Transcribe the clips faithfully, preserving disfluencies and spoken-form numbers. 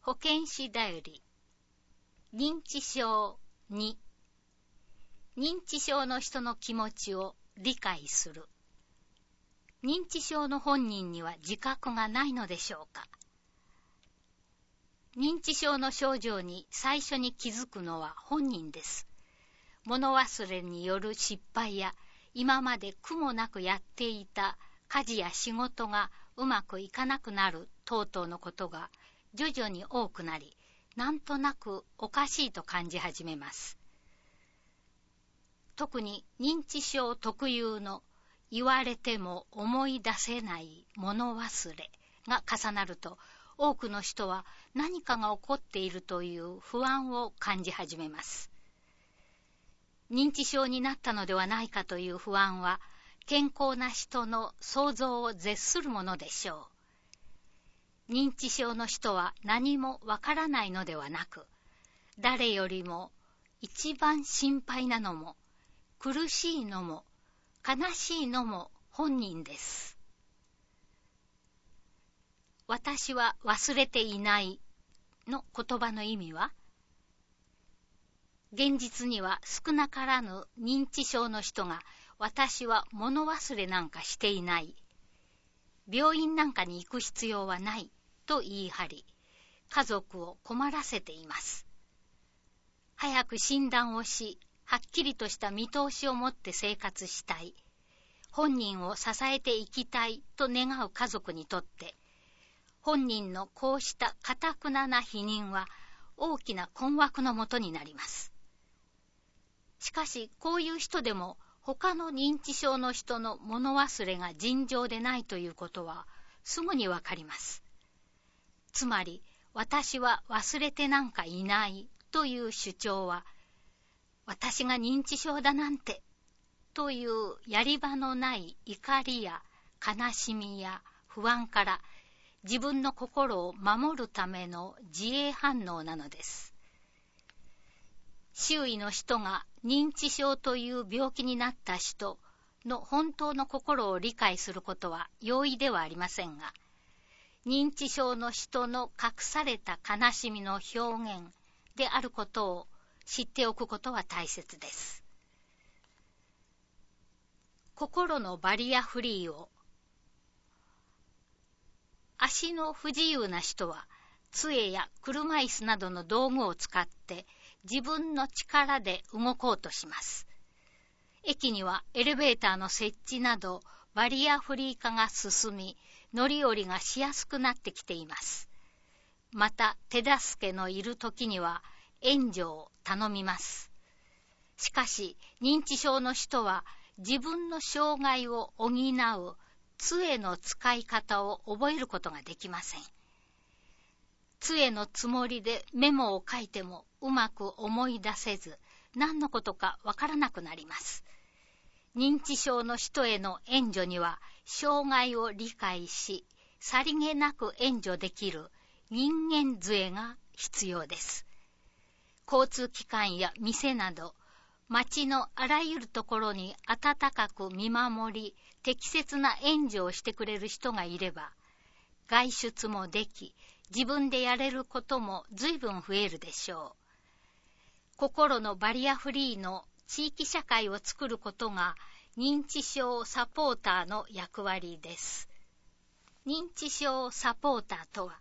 保健師だより認知症に、認知症の人の気持ちを理解する。認知症の本人には自覚がないのでしょうか。認知症の症状に最初に気づくのは本人です。物忘れによる失敗や、今まで苦もなくやっていた家事や仕事がうまくいかなくなる等々のことが徐々に多くなり、なんとなくおかしいと感じ始めます。特に認知症特有の言われても思い出せない物忘れが重なると、多くの人は何かが起こっているという不安を感じ始めます。認知症になったのではないかという不安は、健康な人の想像を絶するものでしょう。認知症の人は何もわからないのではなく、誰よりも一番心配なのも、苦しいのも、悲しいのも本人です。私は忘れていないの言葉の意味は、現実には少なからぬ認知症の人が、私は物忘れなんかしていない、病院なんかに行く必要はないと言い張り、家族を困らせています。早く診断をし、はっきりとした見通しを持って生活したい、本人を支えていきたいと願う家族にとって、本人のこうした堅くなな否認は大きな困惑のもとになります。しかし、こういう人でも他の認知症の人の物忘れが尋常でないということはすぐにわかります。つまり、私は忘れてなんかいないという主張は、私が認知症だなんてというやり場のない怒りや悲しみや不安から自分の心を守るための自衛反応なのです。周囲の人が認知症という病気になった人の本当の心を理解することは容易ではありませんが、認知症の人の隠された悲しみの表現であることを知っておくことは大切です。心のバリアフリーを。足の不自由な人は、杖や車椅子などの道具を使って自分の力で動こうとします。駅にはエレベーターの設置などバリアフリー化が進み、乗り降りがしやすくなってきています。また、手助けのいる時には援助を頼みます。しかし、認知症の人は自分の障害を補う杖の使い方を覚えることができません。杖のつもりでメモを書いてもうまく思い出せず、何のことかわからなくなります。認知症の人への援助には、障害を理解し、さりげなく援助できる人間杖が必要です。交通機関や店など、街のあらゆるところに温かく見守り、適切な援助をしてくれる人がいれば、外出もでき、自分でやれることも随分増えるでしょう。心のバリアフリーの地域社会を作ることが認知症サポーターの役割です。認知症サポーターとは、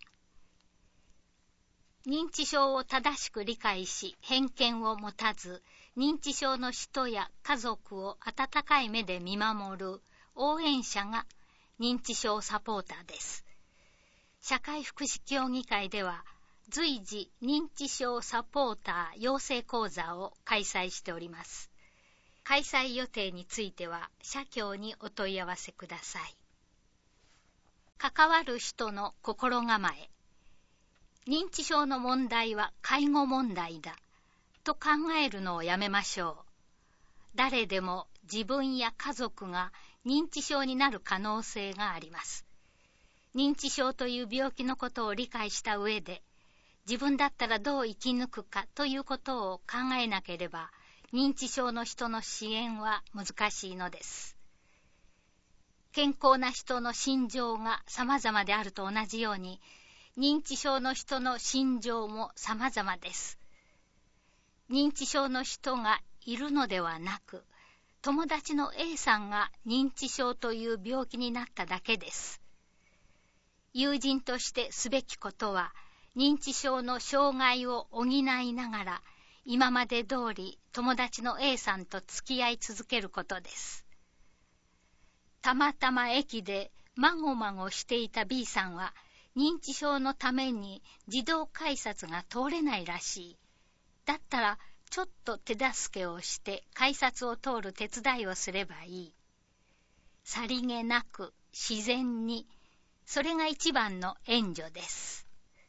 認知症を正しく理解し偏見を持たず、認知症の人や家族を温かい目で見守る応援者が認知症サポーターです。社会福祉協議会では随時認知症サポーター養成講座を開催しております。開催予定については社協にお問い合わせください。関わる人の心構え。認知症の問題は介護問題だと考えるのをやめましょう。誰でも自分や家族が認知症になる可能性があります。認知症という病気のことを理解した上で、自分だったらどう生き抜くかということを考えなければ、認知症の人の支援は難しいのです。健康な人の心情が様々であると同じように、 認知症の人の心情も様々です。認知症の人がいるのではなく、友達の A さんが認知症という病気になっただけです。友人としてすべきことは、認知症の障害を補いながら、今まで通り友達の A さんと付き合い続けることです。たまたま駅でまごまごしていた B さんは、認知症のために自動改札が通れないらしい。だったら、ちょっと手助けをして改札を通る手伝いをすればいい。さりげなく、自然に、それが一番の援助です。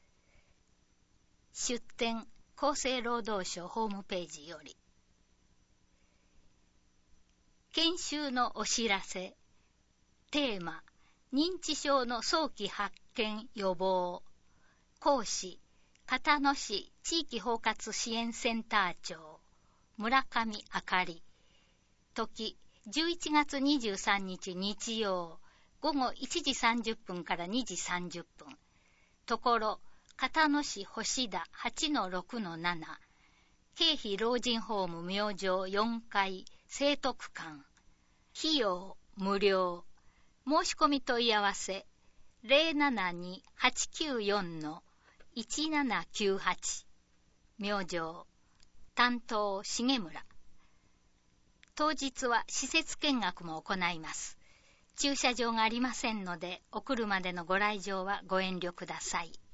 出典、厚生労働省ホームページより。研修のお知らせ。テーマ、認知症の早期発見予防。講師、片野市地域包括支援センター長、村上あかり。時、じゅういちがつにじゅうさんにち日曜、午後いちじさんじゅっぷんからにじさんじゅっぷん。ところ、片野市星田 はちのろくのなな。京浜老人ホーム明星よんかい生徳館。費用無料。申し込み問い合わせ ゼロななに はちきゅうよん いちななきゅうはち。明星。担当重村。当日は施設見学も行います。駐車場がありませんので、お車でのご来場はご遠慮ください。